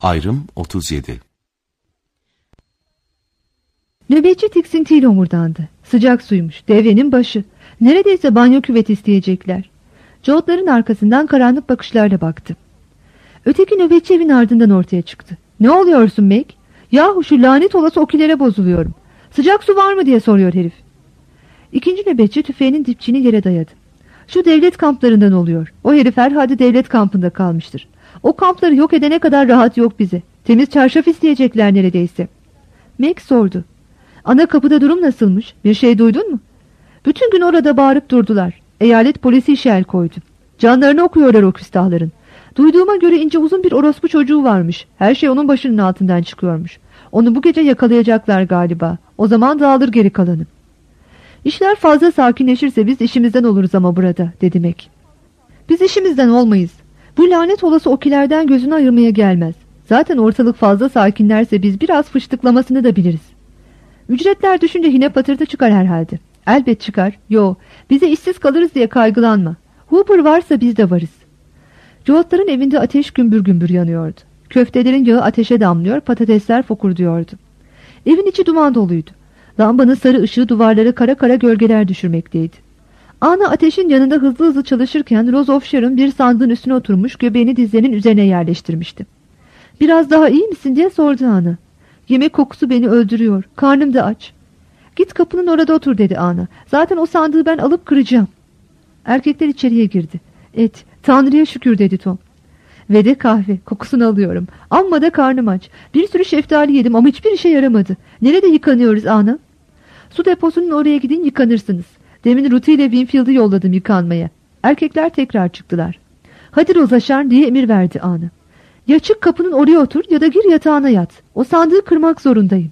Ayrım 37. Nöbetçi tiksintiyle homurdandı. Sıcak suymuş, devrenin başı. Neredeyse banyo küveti isteyecekler. Joot'ların arkasından karanlık bakışlarla baktı. Öteki nöbetçi evin ardından ortaya çıktı. "Ne oluyorsun Meg? Yahu şu lanet olası okilere bozuluyorum. Sıcak su var mı?" diye soruyor herif. İkinci nöbetçi tüfeğinin dipçiğini yere dayadı. "Şu devlet kamplarından oluyor. O herif herhalde devlet kampında kalmıştır. O kampları yok edene kadar rahat yok bize. Temiz çarşaf isteyecekler neredeyse." Meg sordu. "Ana kapıda durum nasılmış? Bir şey duydun mu?" "Bütün gün orada bağırıp durdular. Eyalet polisi işe el koydu. Canlarını okuyorlar o küstahların. Duyduğuma göre ince uzun bir orospu çocuğu varmış. Her şey onun başının altından çıkıyormuş. Onu bu gece yakalayacaklar galiba. O zaman dağılır geri kalanı." "İşler fazla sakinleşirse biz işimizden oluruz ama burada," dedi Meg. "Biz işimizden olmayız. Bu lanet olası okilerden gözünü ayırmaya gelmez. Zaten ortalık fazla sakinlerse biz biraz fıştıklamasını da biliriz. Ücretler düşünce yine patırtı çıkar herhalde." "Elbet çıkar. Yo, bize işsiz kalırız diye kaygılanma. Hooper varsa biz de varız." Joot'ların evinde ateş gümbür gümbür yanıyordu. Köftelerin yağı ateşe damlıyor, patatesler fokurduyordu. Evin içi duman doluydu. Lambanın sarı ışığı duvarlara kara kara gölgeler düşürmekteydi. Ana ateşin yanında hızlı hızlı çalışırken Rose of Sharon bir sandığın üstüne oturmuş, göbeğini dizlerinin üzerine yerleştirmişti. "Biraz daha iyi misin?" diye sordu Ana. "Yemek kokusu beni öldürüyor. Karnım da aç." "Git kapının orada otur," dedi Ana. "Zaten o sandığı ben alıp kıracağım." Erkekler içeriye girdi. Tanrı'ya şükür," dedi Tom. "Ve de kahve. Kokusunu alıyorum. Amma da karnım aç. Bir sürü şeftali yedim ama hiçbir işe yaramadı. Nerede yıkanıyoruz Ana?" "Su deposunun oraya gidin, yıkanırsınız. Demin Ruthie ile Winfield'ı yolladım yıkanmaya." Erkekler tekrar çıktılar. "Hadi Rozaşar," diye emir verdi Ana. "Ya çık kapının oraya otur ya da gir yatağına yat. O sandığı kırmak zorundayım."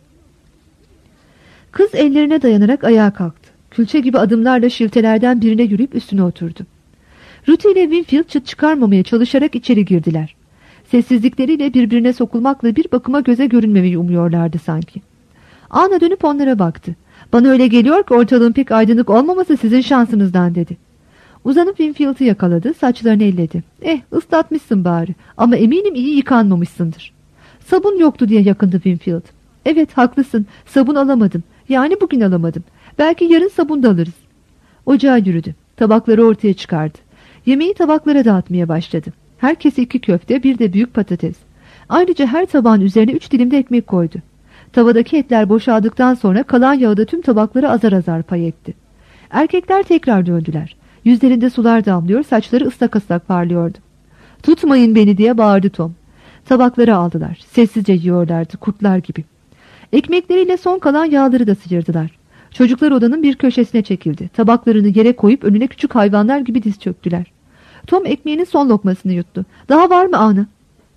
Kız ellerine dayanarak ayağa kalktı. Külçe gibi adımlarla şiltelerden birine yürüyüp üstüne oturdu. Ruthie ile Winfield çıt çıkarmamaya çalışarak içeri girdiler. Sessizlikleriyle birbirine sokulmakla bir bakıma göze görünmemeyi umuyorlardı sanki. Ana dönüp onlara baktı. "Bana öyle geliyor ki ortalığın pek aydınlık olmaması sizin şansınızdan," dedi. Uzanıp Winfield'ı yakaladı, saçlarını elledi. Islatmışsın bari ama eminim iyi yıkanmamışsındır." "Sabun yoktu," diye yakındı Winfield. "Evet, haklısın, sabun alamadım. Yani bugün alamadım. Belki yarın sabun da alırız." Ocağa yürüdü. Tabakları ortaya çıkardı. Yemeği tabaklara dağıtmaya başladı. Herkese 2 köfte, bir de büyük patates. Ayrıca her tabağın üzerine 3 dilim de ekmek koydu. Tavadaki etler boşaldıktan sonra kalan yağı da tüm tabaklara azar azar pay etti. Erkekler tekrar döndüler. Yüzlerinde sular damlıyor, saçları ıslak ıslak parlıyordu. "Tutmayın beni," diye bağırdı Tom. Tabakları aldılar. Sessizce yiyorlardı, kurtlar gibi. Ekmekleriyle son kalan yağları da sıyırdılar. Çocuklar odanın bir köşesine çekildi. Tabaklarını yere koyup önüne küçük hayvanlar gibi diz çöktüler. Tom ekmeğinin son lokmasını yuttu. "Daha var mı Ana?"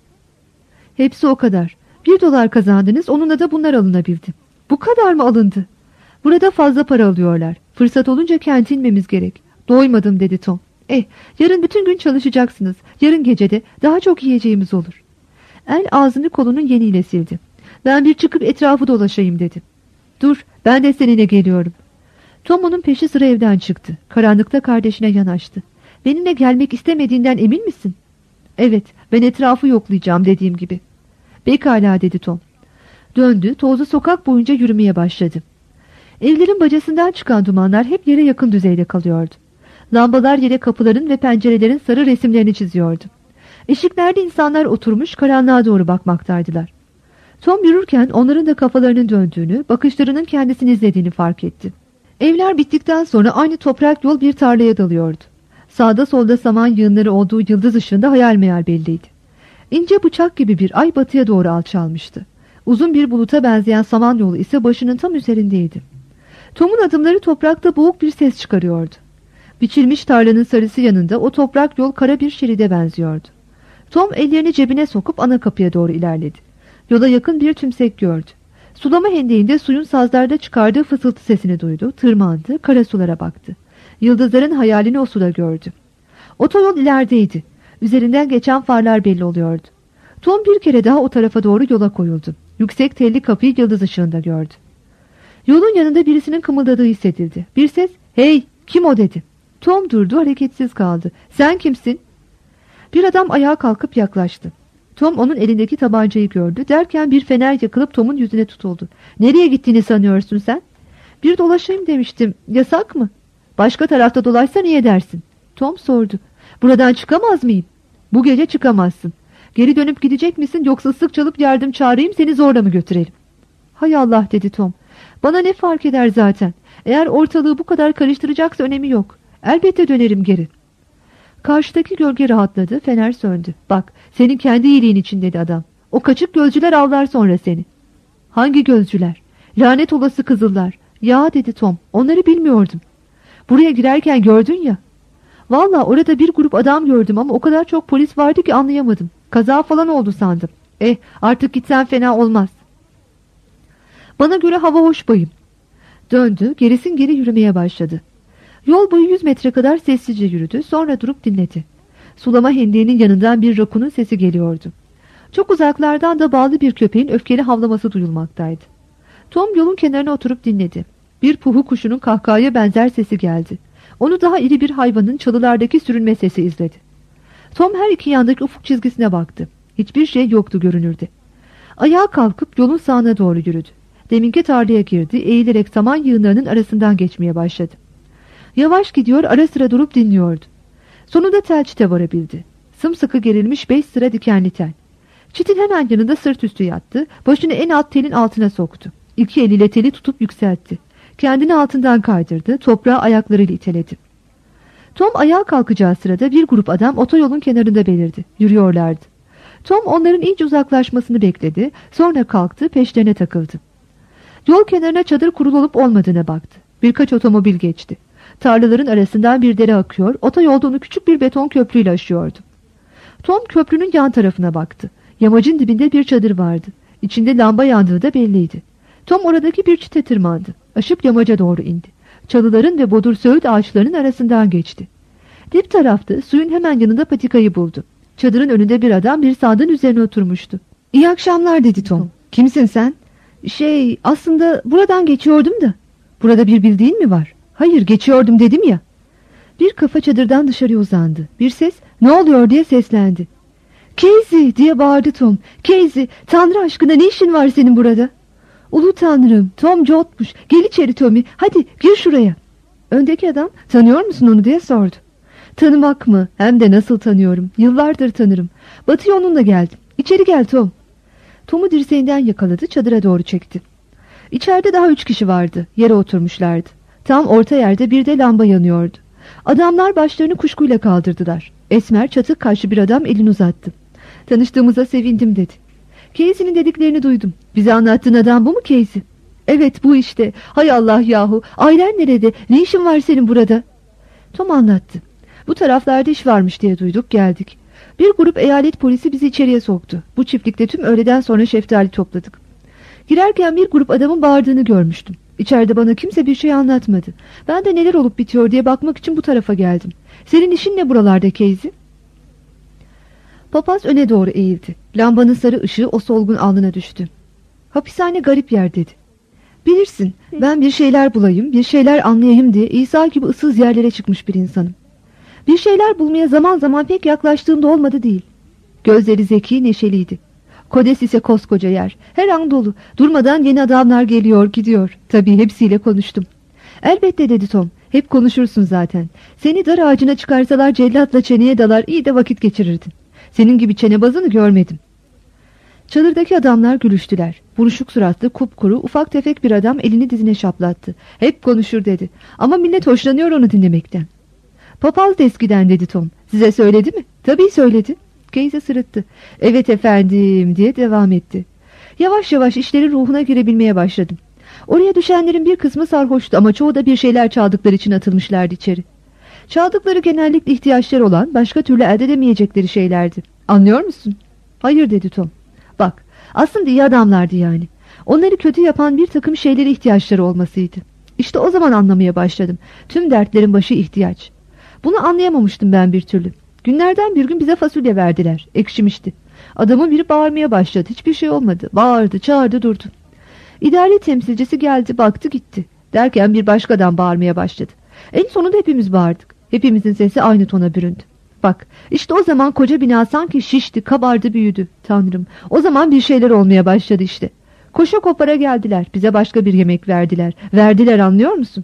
"Hepsi o kadar. $1 kazandınız, onunla da bunlar alınabildi." "Bu kadar mı alındı?" "Burada fazla para alıyorlar. Fırsat olunca kente inmemiz gerek." "Doymadım," dedi Tom. Yarın bütün gün çalışacaksınız. Yarın gecede daha çok yiyeceğimiz olur." El ağzını kolunun yeniyle sildi. "Ben bir çıkıp etrafı dolaşayım," dedi. "Dur, ben de seninle geliyorum." Tom onun peşi sıra evden çıktı. Karanlıkta kardeşine yanaştı. "Benimle gelmek istemediğinden emin misin?" "Evet, ben etrafı yoklayacağım dediğim gibi." "Pekala," dedi Tom. Döndü, tozlu sokak boyunca yürümeye başladı. Evlerin bacasından çıkan dumanlar hep yere yakın düzeyde kalıyordu. Lambalar yere kapıların ve pencerelerin sarı resimlerini çiziyordu. Eşiklerde insanlar oturmuş karanlığa doğru bakmaktaydılar. Tom yürürken onların da kafalarının döndüğünü, bakışlarının kendisini izlediğini fark etti. Evler bittikten sonra aynı toprak yol bir tarlaya dalıyordu. Sağda solda saman yığınları olduğu yıldız ışığında hayal meyal belliydi. İnce bıçak gibi bir ay batıya doğru alçalmıştı. Uzun bir buluta benzeyen saman yolu ise başının tam üzerindeydi. Tom'un adımları toprakta boğuk bir ses çıkarıyordu. Biçilmiş tarlanın sarısı yanında o toprak yol kara bir şeride benziyordu. Tom ellerini cebine sokup ana kapıya doğru ilerledi. Yola yakın bir tümsek gördü. Sulama hendeğinde suyun sazlarda çıkardığı fısıltı sesini duydu, tırmandı, kara sulara baktı. Yıldızların hayalini o suda gördü. Otoyol ilerideydi. Üzerinden geçen farlar belli oluyordu. Tom bir kere daha o tarafa doğru yola koyuldu. Yüksek telli kapıyı yıldız ışığında gördü. Yolun yanında birisinin kımıldadığı hissedildi. Bir ses, "Hey, kim o?" dedi. Tom durdu, hareketsiz kaldı. "Sen kimsin?" Bir adam ayağa kalkıp yaklaştı. Tom onun elindeki tabancayı gördü. Derken bir fener yakılıp Tom'un yüzüne tutuldu. Nereye gittiğini sanıyorsun sen? Bir dolaşayım demiştim. Yasak mı? Başka tarafta dolaşsa niye dersin? Tom sordu. Buradan çıkamaz mıyım? Bu gece çıkamazsın. Geri dönüp gidecek misin yoksa ıslık çalıp yardım çağırayım seni zorla mı götürelim? Hay Allah dedi Tom. Bana ne fark eder zaten. Eğer ortalığı bu kadar karıştıracaksa önemi yok. Elbette dönerim geri. Karşıdaki gölge rahatladı, fener söndü. Bak, senin kendi iyiliğin için dedi adam. O kaçık gözcüler avlar sonra seni. Hangi gözcüler? Lanet olası kızıllar. Ya dedi Tom, onları bilmiyordum. Buraya girerken gördün ya. Valla orada bir grup adam gördüm ama o kadar çok polis vardı ki anlayamadım. Kaza falan oldu sandım. Artık gitsen fena olmaz. Bana göre hava hoş bayım. Döndü, gerisin geri yürümeye başladı. Yol boyu 100 metre kadar sessizce yürüdü, sonra durup dinledi. Sulama hendeğinin yanından bir rakunun sesi geliyordu. Çok uzaklardan da bağlı bir köpeğin öfkeli havlaması duyulmaktaydı. Tom yolun kenarına oturup dinledi. Bir puhu kuşunun kahkahaya benzer sesi geldi. Onu daha iri bir hayvanın çalılardaki sürünme sesi izledi. Tom her iki yandaki ufuk çizgisine baktı. Hiçbir şey yoktu görünürde. Ayağa kalkıp yolun sağına doğru yürüdü. Deminki tarlaya girdi, eğilerek saman yığınlarının arasından geçmeye başladı. Yavaş gidiyor, ara sıra durup dinliyordu. Sonunda tel çite varabildi. Sımsıkı gerilmiş 5 sıra dikenli tel. Çitin hemen yanında sırt üstü yattı, başını en alt telin altına soktu. İki eliyle teli tutup yükseltti. Kendini altından kaydırdı, toprağı ayaklarıyla iteledi. Tom ayağa kalkacağı sırada bir grup adam otoyolun kenarında belirdi. Yürüyorlardı. Tom onların iyice uzaklaşmasını bekledi, sonra kalktı, peşlerine takıldı. Yol kenarına çadır kurulu olup olmadığına baktı. Birkaç otomobil geçti. Tarlaların arasından bir dere akıyor, otoyolda onu küçük bir beton köprüyle aşıyordu. Tom köprünün yan tarafına baktı. Yamacın dibinde bir çadır vardı. İçinde lamba yandığı da belliydi. Tom oradaki bir çite tırmandı. Aşıp yamaca doğru indi. Çalıların ve bodur söğüt ağaçlarının arasından geçti. Dip tarafta suyun hemen yanında patikayı buldu. Çadırın önünde bir adam bir sandığın üzerine oturmuştu. İyi akşamlar dedi Tom. Kimsin sen? Aslında buradan geçiyordum da. Burada bir bildiğin mi var? Hayır, geçiyordum dedim ya. Bir kafa çadırdan dışarıya uzandı. Bir ses ne oluyor diye seslendi. Casey diye bağırdı Tom. Casey, Tanrı aşkına ne işin var senin burada? Ulu Tanrım, Tom Jolt'muş. Gel içeri Tommy, hadi gir şuraya. Öndeki adam tanıyor musun onu diye sordu. Tanımak mı? Hem de nasıl tanıyorum. Yıllardır tanırım. Batı yolunla geldim. İçeri gel Tom. Tom'u dirseğinden yakaladı, çadıra doğru çekti. İçeride daha 3 kişi vardı. Yere oturmuşlardı. Tam orta yerde bir de lamba yanıyordu. Adamlar başlarını kuşkuyla kaldırdılar. Esmer çatık kaşlı bir adam elini uzattı. Tanıştığımıza sevindim dedi. Casey'nin dediklerini duydum. Bize anlattığın adam bu mu Casey? Evet bu işte. Hay Allah yahu. Ailen nerede? Ne işin var senin burada? Tom anlattı. Bu taraflarda iş varmış diye duyduk, geldik. Bir grup eyalet polisi bizi içeriye soktu. Bu çiftlikte tüm öğleden sonra şeftali topladık. Girerken bir grup adamın bağırdığını görmüştüm. İçeride bana kimse bir şey anlatmadı. Ben de neler olup bitiyor diye bakmak için bu tarafa geldim. Senin işin ne buralarda Casey? Papaz öne doğru eğildi. Lambanın sarı ışığı o solgun alnına düştü. Hapishane garip yer dedi. Bilirsin, ben bir şeyler bulayım, bir şeyler anlayayım diye İsa gibi ıssız yerlere çıkmış bir insanım. Bir şeyler bulmaya zaman zaman pek yaklaştığımda olmadı değil. Gözleri zeki, neşeliydi. Kodes ise koskoca yer. Her an dolu. Durmadan yeni adamlar geliyor, gidiyor. Tabii hepsiyle konuştum. Elbette dedi Tom. Hep konuşursun zaten. Seni dar ağacına çıkarsalar cellatla çeneye dalar, iyi de vakit geçirirdin. Senin gibi çenebazını görmedim. Çadırdaki adamlar gülüştüler. Buruşuk suratlı, kupkuru, ufak tefek bir adam elini dizine şaplattı. Hep konuşur dedi. Ama millet hoşlanıyor onu dinlemekten. Papaz da eskiden dedi Tom. Size söyledi mi? Tabii söyledi. Casey sırıttı. Evet efendim diye devam etti. Yavaş yavaş işlerin ruhuna girebilmeye başladım. Oraya düşenlerin bir kısmı sarhoştu ama çoğu da bir şeyler çaldıkları için atılmışlardı içeri. Çaldıkları genellikle ihtiyaçları olan, başka türlü elde edemeyecekleri şeylerdi. Anlıyor musun? Hayır dedi Tom. Bak, aslında iyi adamlardı yani. Onları kötü yapan bir takım şeylere ihtiyaçları olmasıydı. İşte o zaman anlamaya başladım. Tüm dertlerin başı ihtiyaç. Bunu anlayamamıştım ben bir türlü. Günlerden bir gün bize fasulye verdiler. Ekşimişti. Adamın biri bağırmaya başladı. Hiçbir şey olmadı. Bağırdı, çağırdı, durdu. İdare temsilcisi geldi, baktı, gitti. Derken bir başka adam bağırmaya başladı. En sonunda hepimiz bağırdık. Hepimizin sesi aynı tona büründü. Bak, işte o zaman koca bina sanki şişti, kabardı, büyüdü. Tanrım, o zaman bir şeyler olmaya başladı işte. Koşa kopara geldiler, bize başka bir yemek verdiler. Verdiler, anlıyor musun?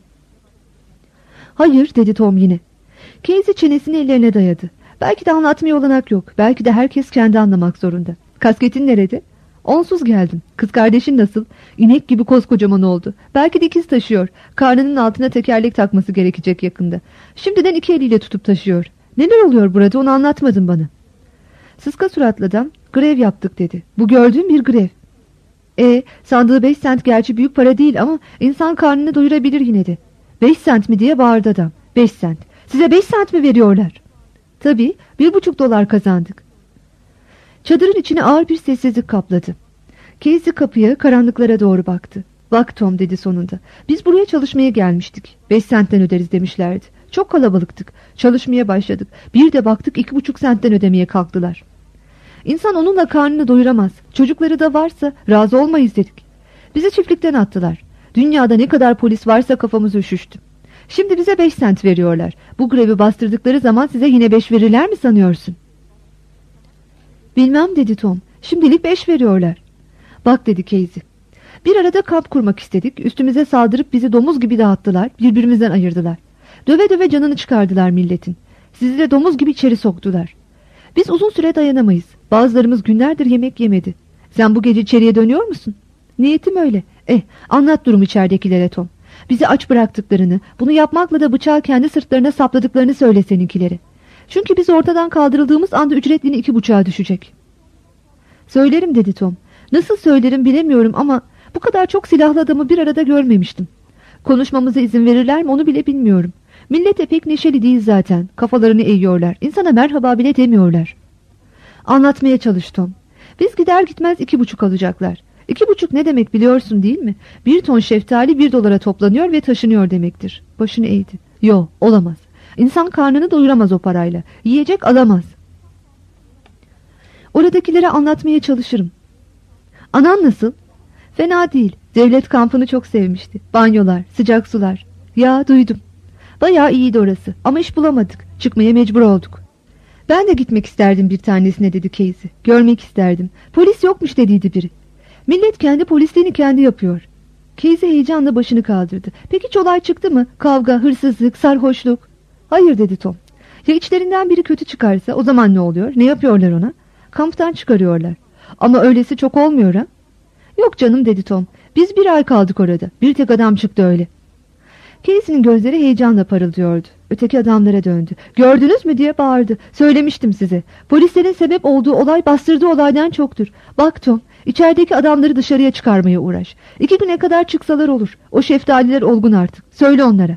Hayır, dedi Tom yine. Casey çenesini ellerine dayadı. Belki de anlatmaya olanak yok. Belki de herkes kendi anlamak zorunda. Kasketin nerede? Onsuz geldin. Kız kardeşin nasıl? İnek gibi koskocaman oldu. Belki de ikiz taşıyor. Karnının altına tekerlek takması gerekecek yakında. Şimdiden 2 eliyle tutup taşıyor. Neler oluyor burada, onu anlatmadın bana. Sıska suratlı adam, grev yaptık dedi. Bu gördüğüm bir grev. Sandığı 5 sent, gerçi büyük para değil ama insan karnını doyurabilir yine de. 5 sent mi diye bağırdı adam. 5 sent. Size 5 sent mi veriyorlar? Tabii, $1,5 kazandık. Çadırın içine ağır bir sessizlik kapladı. Casey kapıya, karanlıklara doğru baktı. Bak Tom, dedi sonunda. Biz buraya çalışmaya gelmiştik. 5 sentten öderiz demişlerdi. Çok kalabalıktık. Çalışmaya başladık. Bir de baktık 2,5 sentten ödemeye kalktılar. İnsan onunla karnını doyuramaz. Çocukları da varsa razı olmayız dedik. Bizi çiftlikten attılar. Dünyada ne kadar polis varsa kafamız üşüştü. Şimdi bize 5 sent veriyorlar. Bu grevi bastırdıkları zaman size yine 5 verirler mi sanıyorsun? Bilmem, dedi Tom. Şimdilik 5 veriyorlar. Bak, dedi Casey. Bir arada kamp kurmak istedik. Üstümüze saldırıp bizi domuz gibi dağıttılar. Birbirimizden ayırdılar. Döve döve canını çıkardılar milletin. Sizi de domuz gibi içeri soktular. Biz uzun süre dayanamayız. Bazılarımız günlerdir yemek yemedi. Sen bu gece içeriye dönüyor musun? Niyetim öyle. Anlat durumu içeridekilere Tom. Bizi aç bıraktıklarını, bunu yapmakla da bıçağı kendi sırtlarına sapladıklarını söyle seninkilere. Çünkü biz ortadan kaldırıldığımız anda ücretlinin 2,5'a düşecek. Söylerim, dedi Tom. Nasıl söylerim bilemiyorum ama bu kadar çok silahlı adamı bir arada görmemiştim. Konuşmamıza izin verirler mi onu bile bilmiyorum. Millet de pek neşeli değil zaten. Kafalarını eğiyorlar. İnsana merhaba bile demiyorlar. Anlatmaya çalış Tom. Biz gider gitmez 2,5 alacaklar. 2,5 ne demek biliyorsun değil mi? 1 ton şeftali $1 toplanıyor ve taşınıyor demektir. Başını eğdi. Yo, olamaz. İnsan karnını doyuramaz o parayla. Yiyecek alamaz. Oradakilere anlatmaya çalışırım. Anan nasıl? Fena değil. Devlet kampını çok sevmişti. Banyolar, sıcak sular. Ya, duydum. Bayağı iyiydi orası ama iş bulamadık. Çıkmaya mecbur olduk. Ben de gitmek isterdim bir tanesine, dedi Casey. Görmek isterdim. Polis yokmuş dediydi biri. Millet kendi polisliğini kendi yapıyor. Casey heyecanla başını kaldırdı. Peki hiç olay çıktı mı? Kavga, hırsızlık, sarhoşluk? Hayır, dedi Tom. Ya içlerinden biri kötü çıkarsa o zaman ne oluyor? Ne yapıyorlar ona? Kamptan çıkarıyorlar. Ama öylesi çok olmuyor ha? Yok canım, dedi Tom. Biz 1 ay kaldık orada. Bir tek adam çıktı öyle. Casey'nin gözleri heyecanla parıldıyordu. Öteki adamlara döndü. Gördünüz mü diye bağırdı. Söylemiştim size. Polislerin sebep olduğu olay bastırdığı olaydan çoktur. Bak Tom, içerideki adamları dışarıya çıkarmaya uğraş. 2 güne kadar çıksalar olur. O şeftaliler olgun artık. Söyle onlara.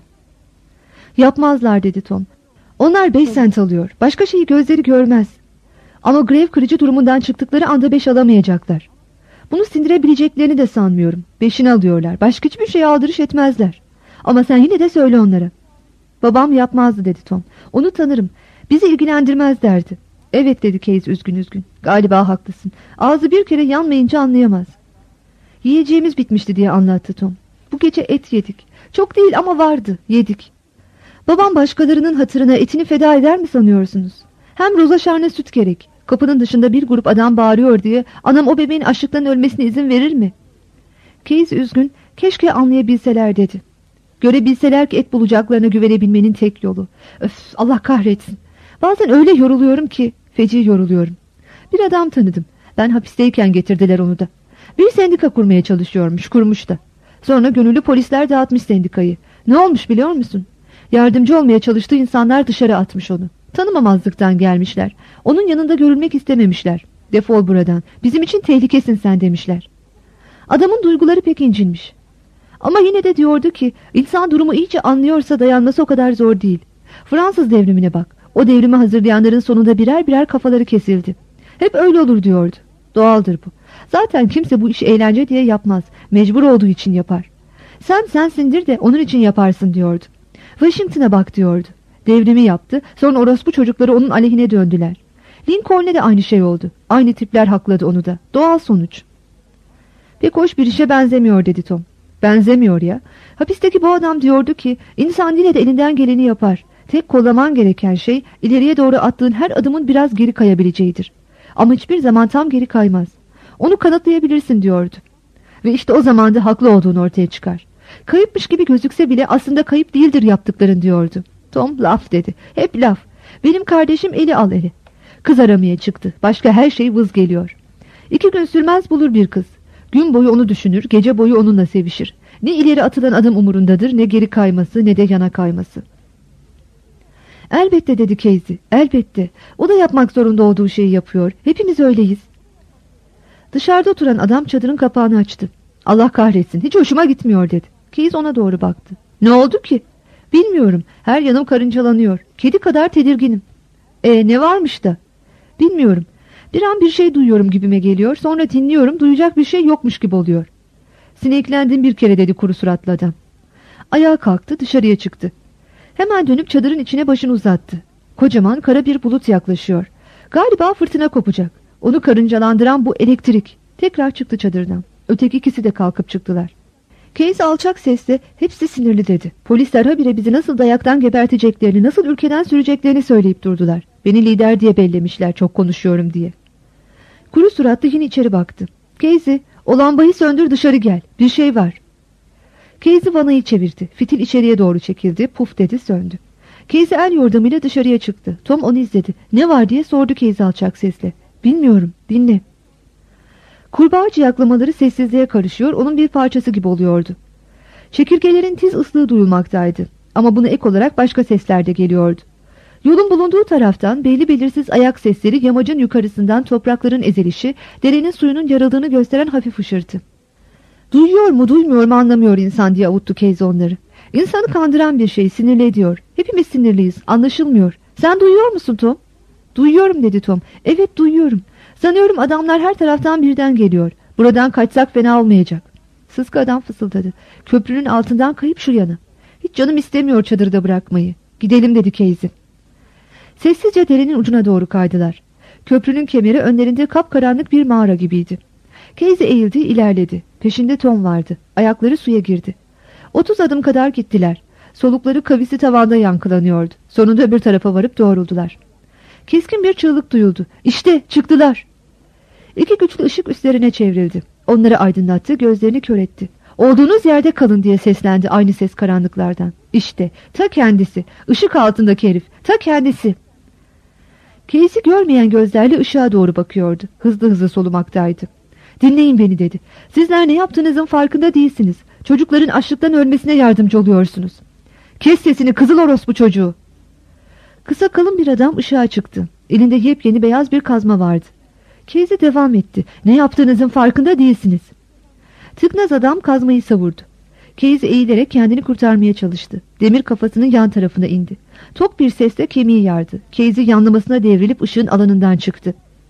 Yapmazlar, dedi Tom. Onlar 5 sent alıyor. Başka şeyi gözleri görmez. Ama grev kırıcı durumundan çıktıkları anda 5 alamayacaklar. Bunu sindirebileceklerini de sanmıyorum. 5'ini alıyorlar. Başka hiçbir şeye aldırış etmezler. Ama sen yine de söyle onlara. Babam yapmazdı, dedi Tom. Onu tanırım. Bizi ilgilendirmez derdi. Evet, dedi Casey üzgün. Galiba haklısın. Ağzı bir kere yanmayınca anlayamaz. Yiyeceğimiz bitmişti diye anlattı Tom. Bu gece et yedik. Çok değil ama vardı. Yedik. Babam başkalarının hatırına etini feda eder mi sanıyorsunuz? Hem rozaşarna süt gerek. Kapının dışında bir grup adam bağırıyor diye anam o bebeğin açlıktan ölmesine izin verir mi? Casey üzgün, keşke anlayabilseler dedi. Görebilseler ki et bulacaklarına güvenebilmenin tek yolu. Öf, Allah kahretsin. Bazen öyle yoruluyorum ki, feci yoruluyorum. Bir adam tanıdım. Ben hapisteyken getirdiler onu da. Bir sendika kurmaya çalışıyormuş, kurmuş da. Sonra gönüllü polisler dağıtmış sendikayı. Ne olmuş biliyor musun? Yardımcı olmaya çalıştığı insanlar dışarı atmış onu. Tanımamazlıktan gelmişler. Onun yanında görülmek istememişler. Defol buradan. Bizim için tehlikesin sen demişler. Adamın duyguları pek incinmiş. Ama yine de diyordu ki insan durumu iyice anlıyorsa dayanması o kadar zor değil. Fransız devrimine bak. O devrimi hazırlayanların sonunda birer birer kafaları kesildi. Hep öyle olur diyordu. Doğaldır bu. Zaten kimse bu işi eğlence diye yapmaz. Mecbur olduğu için yapar. Sen sensindir de onun için yaparsın diyordu. Washington'a bak diyordu. Devrimi yaptı. Sonra orospu çocukları onun aleyhine döndüler. Lincoln'e de aynı şey oldu. Aynı tipler hakladı onu da. Doğal sonuç. Pek hoş bir işe benzemiyor dedi Tom. Benzemiyor ya. Hapisteki bu adam diyordu ki insan yine de elinden geleni yapar. Tek kollaman gereken şey ileriye doğru attığın her adımın biraz geri kayabileceğidir. Ama hiçbir zaman tam geri kaymaz. Onu kanıtlayabilirsin diyordu. Ve işte o zaman da haklı olduğunu ortaya çıkar. Kayıpmış gibi gözükse bile aslında kayıp değildir yaptıkların diyordu. Tom laf dedi. Hep laf. Benim kardeşim eli al eli. Kız aramaya çıktı. Başka her şey vız geliyor. 2 gün sürmez bulur bir kız. Gün boyu onu düşünür, gece boyu onunla sevişir. Ne ileri atılan adım umurundadır, ne geri kayması, ne de yana kayması. Elbette dedi Casey, elbette. O da yapmak zorunda olduğu şeyi yapıyor. Hepimiz öyleyiz. Dışarıda oturan adam çadırın kapağını açtı. Allah kahretsin, hiç hoşuma gitmiyor dedi. Casey ona doğru baktı. Ne oldu ki? Bilmiyorum, her yanım karıncalanıyor. Kedi kadar tedirginim. Ne varmış da? Bilmiyorum. Bir an bir şey duyuyorum gibime geliyor. Sonra dinliyorum, duyacak bir şey yokmuş gibi oluyor. Sineklendim bir kere dedi kuru suratlı adam. Ayağa kalktı, dışarıya çıktı. Hemen dönüp çadırın içine başını uzattı. Kocaman kara bir bulut yaklaşıyor. Galiba fırtına kopacak. Onu karıncalandıran bu elektrik. Tekrar çıktı çadırdan. Öteki ikisi de kalkıp çıktılar. Casey alçak sesle hepsi sinirli dedi. Polisler habire bizi nasıl dayaktan geberteceklerini, nasıl ülkeden süreceklerini söyleyip durdular. Beni lider diye bellemişler çok konuşuyorum diye. Kuru suratlı yine içeri baktı. Casey, o lambayı söndür dışarı gel. Bir şey var. Casey vanayı çevirdi. Fitil içeriye doğru çekildi. Puf dedi söndü. Casey el yordamıyla dışarıya çıktı. Tom onu izledi. Ne var diye sordu Casey alçak sesle. Bilmiyorum, dinle. Kurbağa ciyaklamaları sessizliğe karışıyor, onun bir parçası gibi oluyordu. Çekirgelerin tiz ıslığı duyulmaktaydı. Ama buna ek olarak başka sesler de geliyordu. Yolun bulunduğu taraftan belli belirsiz ayak sesleri, yamacın yukarısından toprakların ezilişi, derenin suyunun yarıldığını gösteren hafif hışırtı. Duyuyor mu duymuyor mu anlamıyor insan diye avuttu Casey onları. İnsanı kandıran bir şey, sinirli ediyor. Hepimiz sinirliyiz, anlaşılmıyor. Sen duyuyor musun Tom? Duyuyorum dedi Tom. Evet duyuyorum. Sanıyorum adamlar her taraftan birden geliyor. Buradan kaçsak fena olmayacak. Sıska adam fısıldadı. Köprünün altından kayıp şu yana. Hiç canım istemiyor çadırda bırakmayı. Gidelim dedi Casey. Sessizce derenin ucuna doğru kaydılar. Köprünün kemeri önlerinde kapkaranlık bir mağara gibiydi. Casey eğildi, ilerledi. Peşinde Tom vardı. Ayakları suya girdi. 30 adım kadar gittiler. Solukları kavisi tavanda yankılanıyordu. Sonunda öbür tarafa varıp doğruldular. Keskin bir çığlık duyuldu. İşte çıktılar. 2 güçlü ışık üstlerine çevrildi. Onları aydınlattı, gözlerini kör etti. Olduğunuz yerde kalın diye seslendi aynı ses karanlıklardan. İşte ta kendisi, ışık altındaki herif, ta kendisi. Casey görmeyen gözlerle ışığa doğru bakıyordu. Hızlı hızlı solumaktaydı. Dinleyin beni dedi. Sizler ne yaptığınızın farkında değilsiniz. Çocukların açlıktan ölmesine yardımcı oluyorsunuz. Kes sesini kızıl orospu çocuğu. Kısa kalın bir adam ışığa çıktı. Elinde yepyeni beyaz bir kazma vardı. Casey devam etti. Ne yaptığınızın farkında değilsiniz. Tıknaz adam kazmayı savurdu. Casey eğilerek kendini kurtarmaya çalıştı. Demir kafasının yan tarafına indi. Tok bir sesle kemiği yardı. Casey yanlamasına devrilip ışığın alanından çıktı.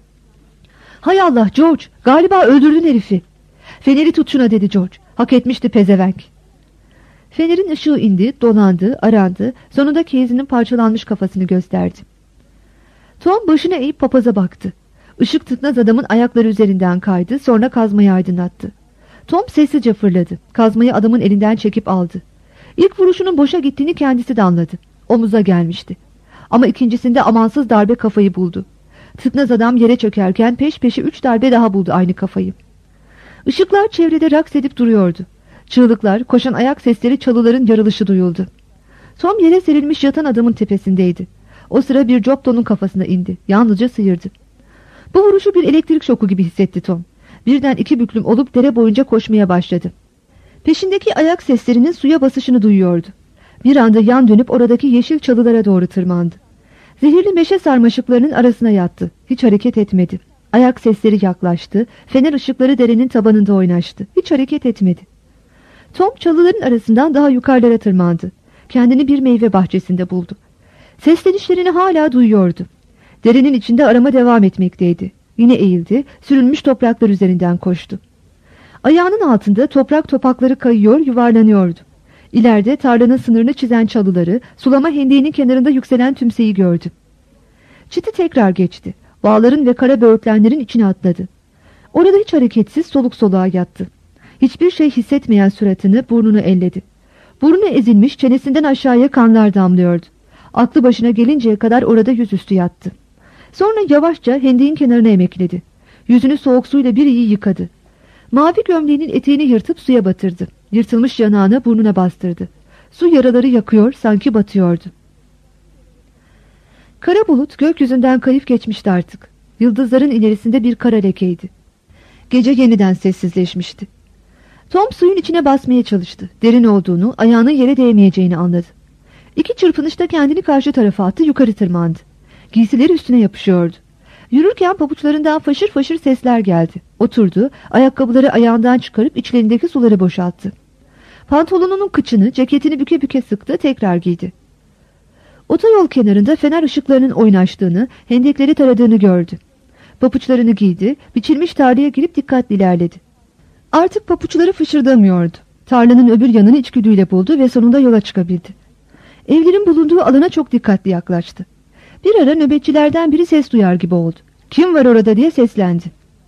Hay Allah George, galiba öldürdün herifi. Feneri tut şuna dedi George. Hak etmişti pezevenk. Fenerin ışığı indi, dolandı, arandı. Sonunda Casey'nin parçalanmış kafasını gösterdi. Tom başını eğip papaza baktı. Işık tıknaz adamın ayakları üzerinden kaydı, sonra kazmayı aydınlattı. Tom sessizce fırladı. Kazmayı adamın elinden çekip aldı. İlk vuruşunun boşa gittiğini kendisi de anladı. Omuza gelmişti. Ama ikincisinde amansız darbe kafayı buldu. Tıknaz adam yere çökerken peş peşe 3 darbe daha buldu aynı kafayı. Işıklar çevrede raks edip duruyordu. Çığlıklar, koşan ayak sesleri, çalıların yarılışı duyuldu. Tom yere serilmiş yatan adamın tepesindeydi. O sıra bir Jobton'un kafasına indi. Yalnızca sıyırdı. Bu vuruşu bir elektrik şoku gibi hissetti Tom. Birden 2 büklüm olup dere boyunca koşmaya başladı. Peşindeki ayak seslerinin suya basışını duyuyordu. Bir anda yan dönüp oradaki yeşil çalılara doğru tırmandı. Zehirli meşe sarmaşıklarının arasına yattı. Hiç hareket etmedi. Ayak sesleri yaklaştı. Fener ışıkları derenin tabanında oynaştı. Hiç hareket etmedi. Tom çalıların arasından daha yukarılara tırmandı. Kendini bir meyve bahçesinde buldu. Seslenişlerini hala duyuyordu. Derenin içinde arama devam etmekteydi. Yine eğildi, sürülmüş topraklar üzerinden koştu. Ayağının altında toprak topakları kayıyor, yuvarlanıyordu. İleride tarlanın sınırını çizen çalıları, sulama hendeğinin kenarında yükselen tümseyi gördü. Çiti tekrar geçti. Bağların ve kara böğürtlenlerin içine atladı. Orada hiç hareketsiz soluk soluğa yattı. Hiçbir şey hissetmeyen suratını, burnunu elledi. Burnu ezilmiş, çenesinden aşağıya kanlar damlıyordu. Aklı başına gelinceye kadar orada yüzüstü yattı. Sonra yavaşça hendeğin kenarına emekledi. Yüzünü soğuk suyla bir iyi yıkadı. Mavi gömleğinin eteğini yırtıp suya batırdı. Yırtılmış yanağını burnuna bastırdı. Su yaraları yakıyor, sanki batıyordu. Kara bulut gökyüzünden kayıp geçmişti artık. Yıldızların ilerisinde bir kara lekeydi. Gece yeniden sessizleşmişti. Tom suyun içine basmaya çalıştı. Derin olduğunu, ayağının yere değmeyeceğini anladı. İki çırpınışta kendini karşı tarafa attı, yukarı tırmandı. Giysileri üstüne yapışıyordu. Yürürken pabuçlarından faşır faşır sesler geldi. Oturdu, ayakkabıları ayağından çıkarıp içlerindeki suları boşalttı. Pantolonunun kıçını, ceketini büke büke sıktı, tekrar giydi. Otoyol kenarında fener ışıklarının oynaştığını, hendekleri taradığını gördü. Papuçlarını giydi, biçilmiş tarlaya girip dikkatli ilerledi. Artık papuçları fışırdamıyordu. Tarlanın öbür yanını içgüdüyle buldu ve sonunda yola çıkabildi. Evlerin bulunduğu alana çok dikkatli yaklaştı. Bir ara nöbetçilerden biri ses duyar gibi oldu. "Kim var orada?" diye seslendi.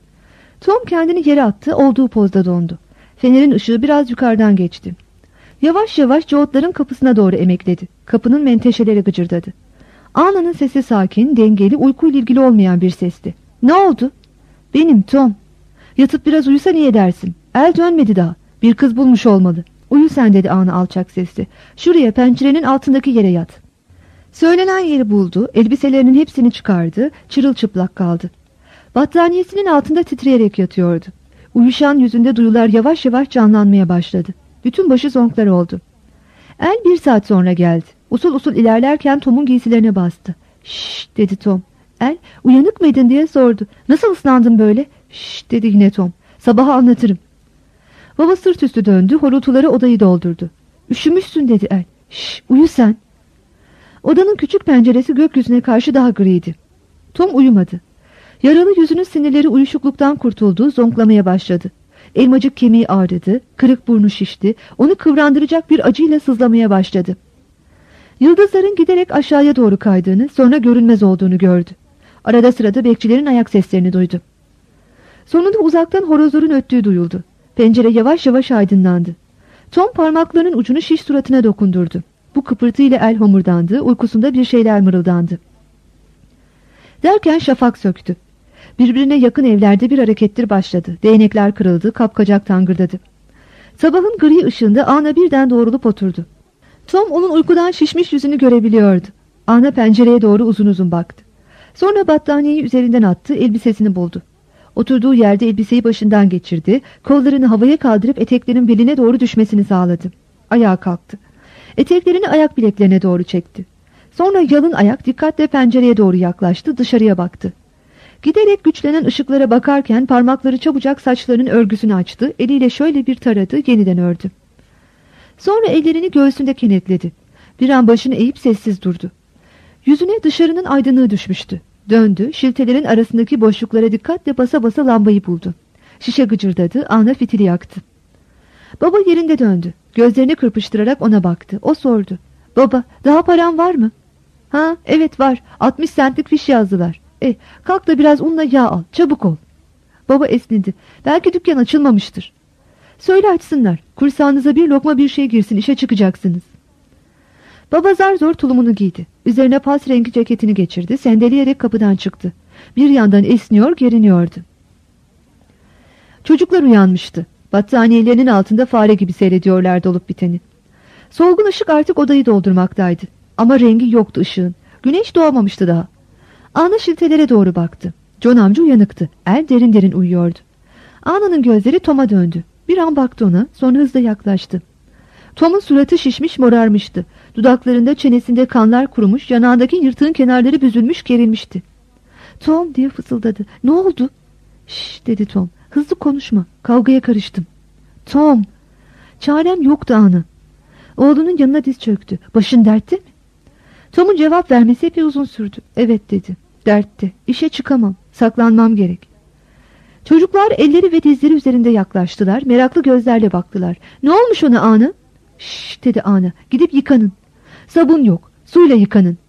Tom kendini yere attı, olduğu pozda dondu. Fenerin ışığı biraz yukarıdan geçti. Yavaş yavaş Joot'ların kapısına doğru emekledi. Kapının menteşeleri gıcırdadı. Ana'nın sesi sakin, dengeli, uykuyla ilgili olmayan bir sesti. "Ne oldu?" "Benim Tom. Yatıp biraz uyusa niye dersin? El dönmedi daha. Bir kız bulmuş olmalı. Uyu sen," dedi Ana alçak sesli. "Şuraya, pencerenin altındaki yere yat." Söylenen yeri buldu, elbiselerinin hepsini çıkardı, çırılçıplak kaldı. Battaniyesinin altında titreyerek yatıyordu. Uyuşan yüzünde duyular yavaş yavaş canlanmaya başladı. Bütün başı zonklar oldu. El 1 saat sonra geldi. Usul usul ilerlerken Tom'un giysilerine bastı. "Şşş," dedi Tom. El, "Uyanık mıydın?" diye sordu. "Nasıl ıslandın böyle?" "Şşş," dedi yine Tom. "Sabaha anlatırım." Baba sırt üstü döndü, horultuları odayı doldurdu. "Üşümüşsün," dedi El. "Şşş, uyu sen." Odanın küçük penceresi gökyüzüne karşı daha griydi. Tom uyumadı. Yaralı yüzünün sinirleri uyuşukluktan kurtuldu, zonklamaya başladı. Elmacık kemiği ağrıdı, kırık burnu şişti, onu kıvrandıracak bir acıyla sızlamaya başladı. Yıldızların giderek aşağıya doğru kaydığını, sonra görünmez olduğunu gördü. Arada sırada bekçilerin ayak seslerini duydu. Sonunda uzaktan horozların öttüğü duyuldu. Pencere yavaş yavaş aydınlandı. Tom parmaklarının ucunu şiş suratına dokundurdu. Bu kıpırtıyla El homurdandı, uykusunda bir şeyler mırıldandı. Derken şafak söktü. Birbirine yakın evlerde bir harekettir başladı. Değnekler kırıldı, kapkacak tangırdadı. Sabahın gri ışığında Ana birden doğrulup oturdu. Tom onun uykudan şişmiş yüzünü görebiliyordu. Ana pencereye doğru uzun uzun baktı. Sonra battaniyeyi üzerinden attı, elbisesini buldu. Oturduğu yerde elbiseyi başından geçirdi, kollarını havaya kaldırıp eteklerin beline doğru düşmesini sağladı. Ayağa kalktı. Eteklerini ayak bileklerine doğru çekti. Sonra yalın ayak dikkatle pencereye doğru yaklaştı, dışarıya baktı. Giderek güçlenen ışıklara bakarken parmakları çabucak saçlarının örgüsünü açtı, eliyle şöyle bir taradı, yeniden ördü. Sonra ellerini göğsünde kenetledi. Bir an başını eğip sessiz durdu. Yüzüne dışarının aydınlığı düşmüştü. Döndü, şiltelerin arasındaki boşluklara dikkatle basa basa lambayı buldu. Şişe gıcırdadı, Ana fitili yaktı. Baba yerinde döndü. Gözlerini kırpıştırarak ona baktı. O sordu. "Baba, daha param var mı?" "Ha, evet var. 60 centlik fiş yazdılar." Kalk da biraz unla yağ al. Çabuk ol." Baba esnedi. "Belki dükkan açılmamıştır." "Söyle açsınlar. Kursağınıza bir lokma bir şey girsin. İşe çıkacaksınız." Baba zar zor tulumunu giydi. Üzerine pas rengi ceketini geçirdi. Sendeleyerek kapıdan çıktı. Bir yandan esniyor, geriniyordu. Çocuklar uyanmıştı. Battaniyelerinin altında fare gibi seyrediyorlardı olup biteni. Solgun ışık artık odayı doldurmaktaydı. Ama rengi yoktu ışığın. Güneş doğmamıştı daha. Ana şiltelere doğru baktı. John amca uyanıktı. El derin derin uyuyordu. Ana'nın gözleri Tom'a döndü. Bir an baktı ona, sonra hızla yaklaştı. Tom'un suratı şişmiş, morarmıştı. Dudaklarında, çenesinde kanlar kurumuş, yanağındaki yırtığın kenarları büzülmüş, gerilmişti. "Tom," diye fısıldadı. "Ne oldu?" "Şşş," dedi Tom. "Hızlı konuşma. Kavgaya karıştım." "Tom." "Çarem yoktu Ana." Oğlunun yanına diz çöktü. "Başın dertte mi?" Tom'un cevap vermesi epey uzun sürdü. "Evet," dedi. "Dertte. İşe çıkamam. Saklanmam gerek." Çocuklar elleri ve dizleri üzerinde yaklaştılar. Meraklı gözlerle baktılar. "Ne olmuş ona Ana?" "Şşş," dedi Ana. "Gidip yıkanın." "Sabun yok. Suyla yıkanın."